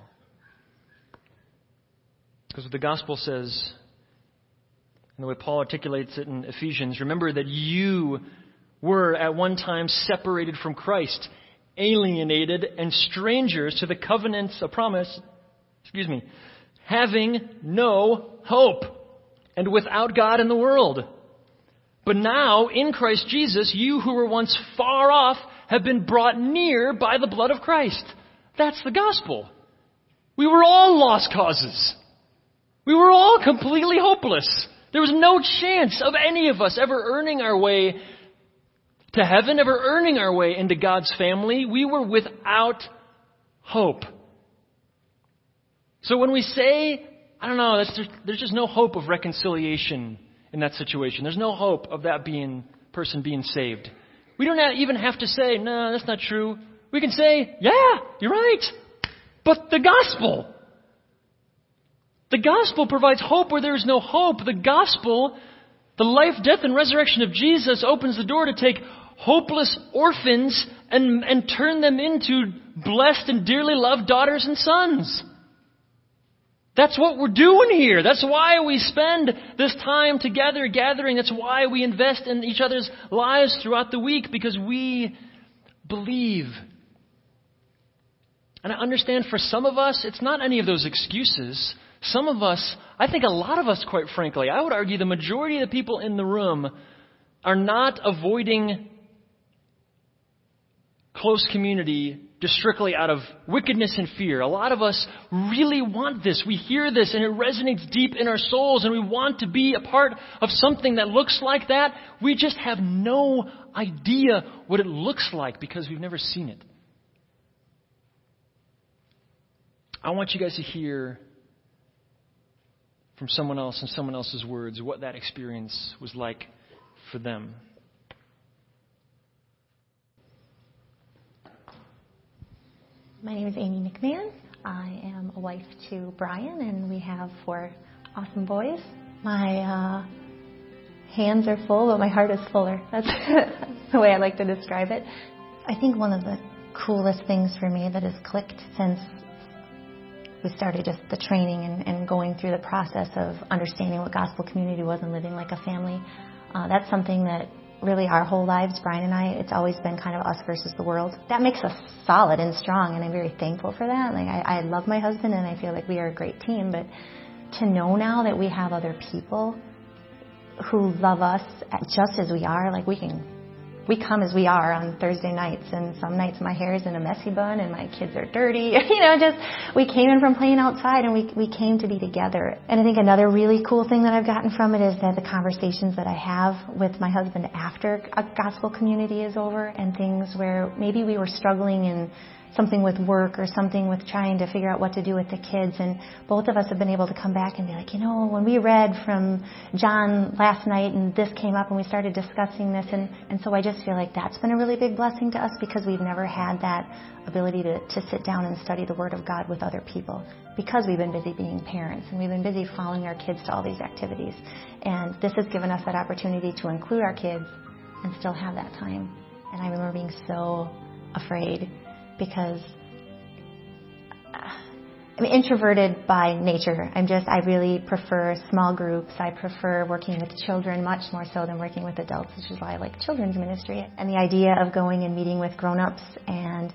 Speaker 1: Because what the gospel says, and the way Paul articulates it in Ephesians, remember that you were at one time separated from Christ, alienated and strangers to the covenants of promise, excuse me, having no hope and without God in the world. But now, in Christ Jesus, you who were once far off have been brought near by the blood of Christ. That's the gospel. We were all lost causes. We were all completely hopeless. There was no chance of any of us ever earning our way to heaven, ever earning our way into God's family. We were without hope. So when we say, I don't know, that's just, there's just no hope of reconciliation in that situation. There's no hope of that being person being saved. We don't have, even have to say, no, that's not true. We can say, yeah, you're right. But the gospel. The gospel provides hope where there is no hope. The gospel, the life, death, and resurrection of Jesus opens the door to take hopeless orphans and, and turn them into blessed and dearly loved daughters and sons. That's what we're doing here. That's why we spend this time together gathering. That's why we invest in each other's lives throughout the week, because we believe. And I understand for some of us, it's not any of those excuses. Some of us, I think a lot of us, quite frankly, I would argue the majority of the people in the room are not avoiding close community just strictly out of wickedness and fear. A lot of us really want this. We hear this and it resonates deep in our souls and we want to be a part of something that looks like that. We just have no idea what it looks like because we've never seen it. I want you guys to hear from someone else and someone else's words what that experience was like for them.
Speaker 2: My name is Amy McMahon. I am a wife to Brian, and we have four awesome boys. My uh, hands are full, but my heart is fuller. That's the way I like to describe it. I think one of the coolest things for me that has clicked since we started just the training and, and going through the process of understanding what gospel community was and living like a family, uh, that's something that really our whole lives, Brian and I, it's always been kind of us versus the world. That makes us solid and strong, and I'm very thankful for that. Like I, I love my husband, and I feel like we are a great team, but to know now that we have other people who love us just as we are, like we can, we come as we are on Thursday nights, and some nights my hair is in a messy bun and my kids are dirty. You know, just we came in from playing outside and we we came to be together. And I think another really cool thing that I've gotten from it is that the conversations that I have with my husband after a gospel community is over, and things where maybe we were struggling in something with work or something with trying to figure out what to do with the kids. And both of us have been able to come back and be like, you know, when we read from John last night and this came up and we started discussing this. And, and so I just feel like that's been a really big blessing to us because we've never had that ability to, to sit down and study the Word of God with other people because we've been busy being parents and we've been busy following our kids to all these activities. And this has given us that opportunity to include our kids and still have that time. And I remember being so afraid because uh, I'm introverted by nature. I'm just, I really prefer small groups. I prefer working with children much more so than working with adults, which is why I like children's ministry. And the idea of going and meeting with grown-ups and,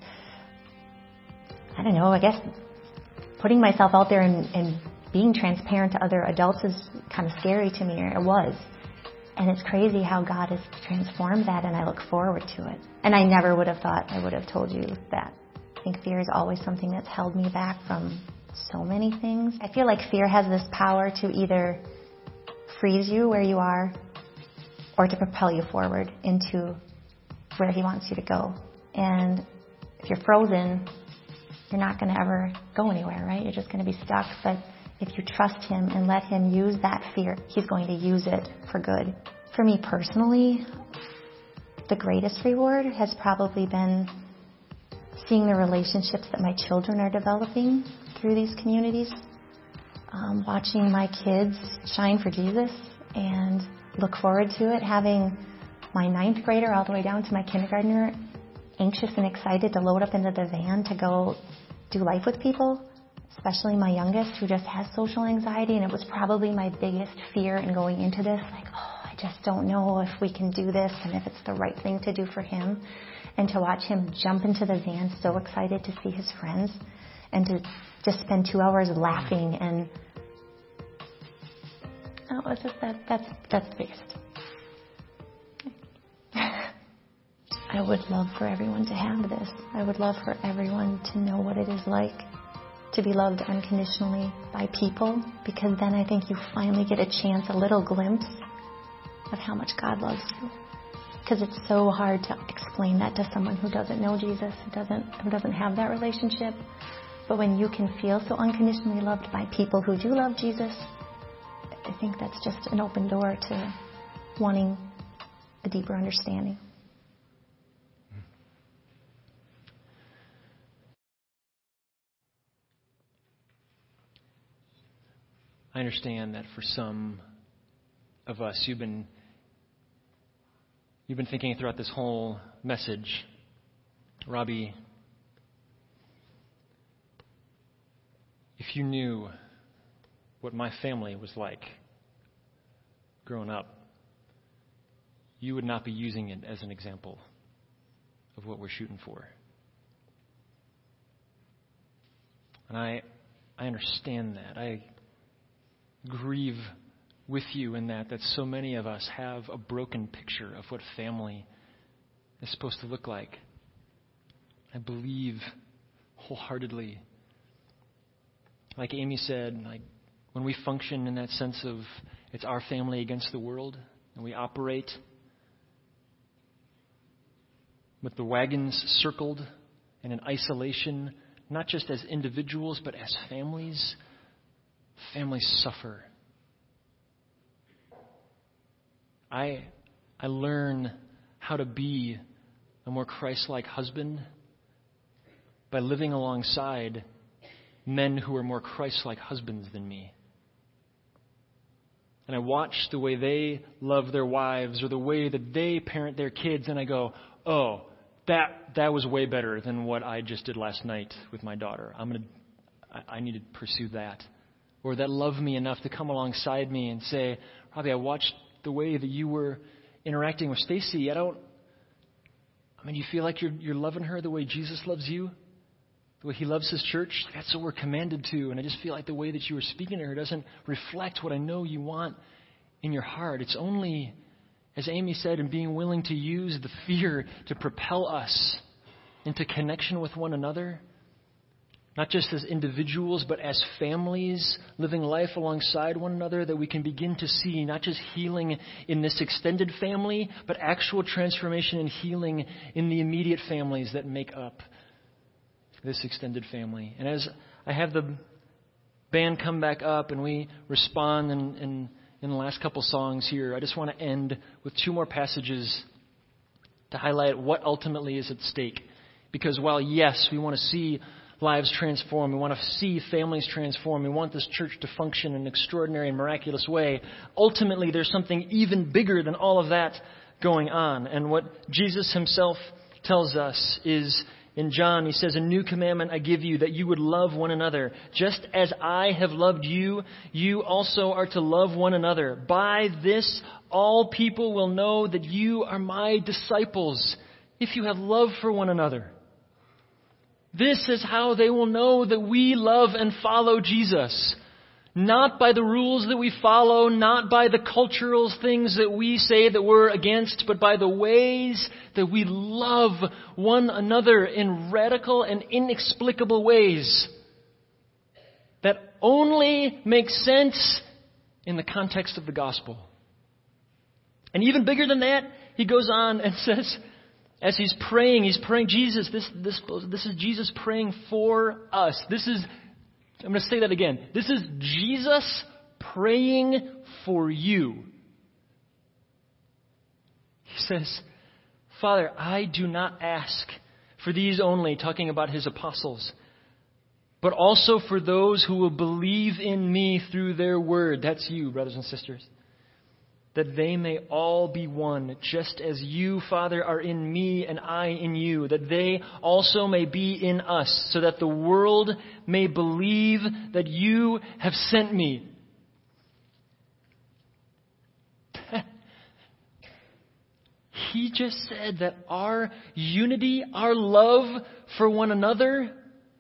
Speaker 2: I don't know, I guess putting myself out there and, and being transparent to other adults is kind of scary to me, or it was. And it's crazy how God has transformed that, and I look forward to it. And I never would have thought I would have told you that. I think fear is always something that's held me back from so many things. I feel like fear has this power to either freeze you where you are or to propel you forward into where He wants you to go. And if you're frozen, you're not going to ever go anywhere, right? You're just going to be stuck. But if you trust Him and let Him use that fear, He's going to use it for good. For me personally, the greatest reward has probably been seeing the relationships that my children are developing through these communities, um, watching my kids shine for Jesus and look forward to it, having my ninth grader all the way down to my kindergartner anxious and excited to load up into the van to go do life with people, especially my youngest who just has social anxiety. And it was probably my biggest fear in going into this, like, oh, I just don't know if we can do this and if it's the right thing to do for him. And to watch him jump into the van so excited to see his friends and to just spend two hours laughing and oh, it's just that that's that's the biggest. I would love for everyone to have this. I would love for everyone to know what it is like to be loved unconditionally by people, because then I think you finally get a chance, a little glimpse of how much God loves you. Because it's so hard to explain that to someone who doesn't know Jesus, who doesn't who doesn't have that relationship. But when you can feel so unconditionally loved by people who do love Jesus, I think that's just an open door to wanting a deeper understanding.
Speaker 1: I understand that for some of us, you've been you've been thinking throughout this whole message, Robbie, if you knew what my family was like growing up, you would not be using it as an example of what we're shooting for. And I I understand that. I grieve with you in that, that so many of us have a broken picture of what family is supposed to look like. I believe wholeheartedly, like Amy said, like when we function in that sense of it's our family against the world, and we operate with the wagons circled and in isolation, not just as individuals, but as families, families suffer. I I learn how to be a more Christ-like husband by living alongside men who are more Christ-like husbands than me. And I watch the way they love their wives or the way that they parent their kids, and I go, oh, that that was way better than what I just did last night with my daughter. I'm gonna I, I need to pursue that. Or that love me enough to come alongside me and say, Robbie, I watched the way that you were interacting with Stacy. I don't, I mean, you feel like you're you're loving her the way Jesus loves you, the way He loves His church. That's what we're commanded to. And I just feel like the way that you were speaking to her doesn't reflect what I know you want in your heart. It's only, as Amy said, in being willing to use the fear to propel us into connection with one another. Not just as individuals, but as families living life alongside one another, that we can begin to see not just healing in this extended family, but actual transformation and healing in the immediate families that make up this extended family. And as I have the band come back up and we respond in, in, in the last couple songs here, I just want to end with two more passages to highlight what ultimately is at stake. Because while, yes, we want to see lives transform, we want to see families transform, we want this church to function in an extraordinary and miraculous way, ultimately there's something even bigger than all of that going on. And what Jesus himself tells us is, in John, he says, "A new commandment I give you, that you would love one another. Just as I have loved you, you also are to love one another. By this, all people will know that you are my disciples, if you have love for one another." This is how they will know that we love and follow Jesus. Not by the rules that we follow, not by the cultural things that we say that we're against, but by the ways that we love one another in radical and inexplicable ways that only make sense in the context of the gospel. And even bigger than that, he goes on and says, as he's praying, he's praying, Jesus, this, this, this is Jesus praying for us. This is I'm going to say that again. This is Jesus praying for you. He says, "Father, I do not ask for these only," talking about his apostles, "but also for those who will believe in me through their word." That's you, brothers and sisters. "That they may all be one, just as you, Father, are in me and I in you, that they also may be in us, so that the world may believe that you have sent me." He just said that our unity, our love for one another,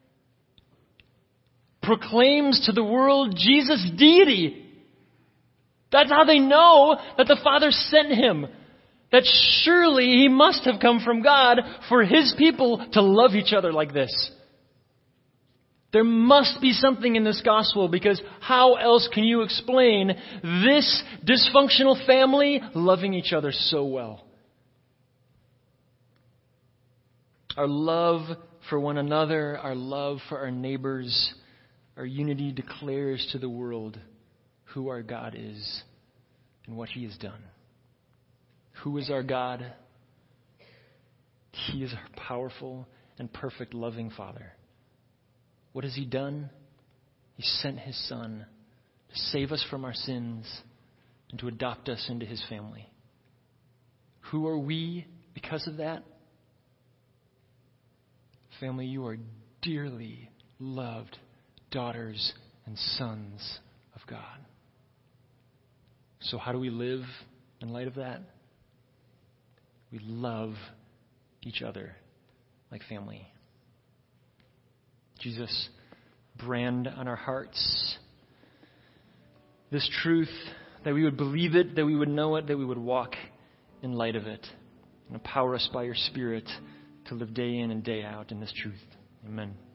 Speaker 1: proclaims to the world Jesus' deity. That's how they know that the Father sent him. That surely he must have come from God for his people to love each other like this. There must be something in this gospel, because how else can you explain this dysfunctional family loving each other so well? Our love for one another, our love for our neighbors, our unity declares to the world who our God is and what he has done. Who is our God? He is our powerful and perfect loving Father. What has he done? He sent his Son to save us from our sins and to adopt us into his family. Who are we because of that? Family, you are dearly loved daughters and sons of God. So how do we live in light of that? We love each other like family. Jesus, brand on our hearts this truth, that we would believe it, that we would know it, that we would walk in light of it. And empower us by your Spirit to live day in and day out in this truth. Amen.